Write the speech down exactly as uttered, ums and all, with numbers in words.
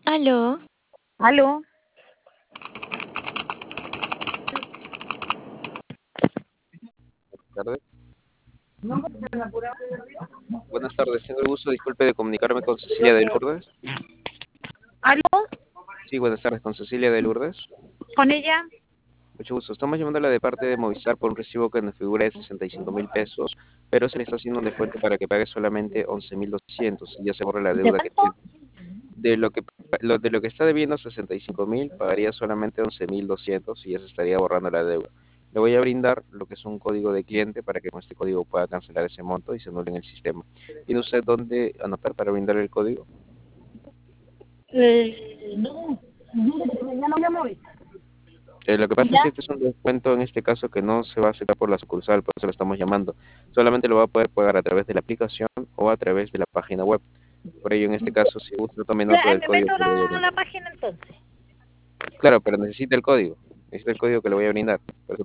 Aló. ¿Aló? Tardes. Buenas tardes, tengo el gusto, disculpe, de comunicarme con Cecilia de Lourdes. ¿Aló? Sí, buenas tardes, con Cecilia de Lourdes. ¿Con ella? Mucho gusto. Estamos llamándola de parte de Movistar por un recibo que nos figura de sesenta y cinco mil pesos, pero se le está haciendo un descuento para que pague solamente once mil doscientos y ya se borre la ¿De deuda que cuánto? tiene. De lo que, lo, de lo que está debiendo sesenta y cinco mil, pagaría solamente once mil doscientos y ya se estaría borrando la deuda. Le voy a brindar lo que es un código de cliente para que con este código pueda cancelar ese monto y se anule en el sistema. ¿Tiene usted dónde anotar para brindar el código? Eh, no, no, ya no me móvil. Eh, lo que pasa es que ¿Ya? este es un descuento en este caso que no se va a aceptar por la sucursal, por eso lo estamos llamando. Solamente lo va a poder pagar a través de la aplicación o a través de la página web. Por ello, en este caso, si gusta, tome Ya, nota eh, del me código meto que le voy a a la brindar. página entonces. Claro, pero necesita el código. Necesita el código que le voy a brindar. Por eso